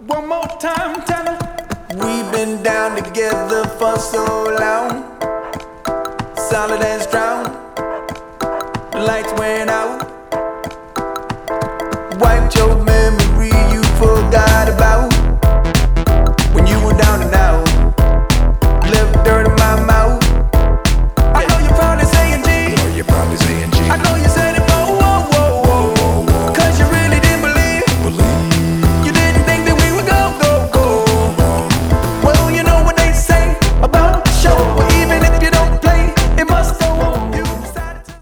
One more time, tell her. We've been down together for so long, solid and strong. The lights went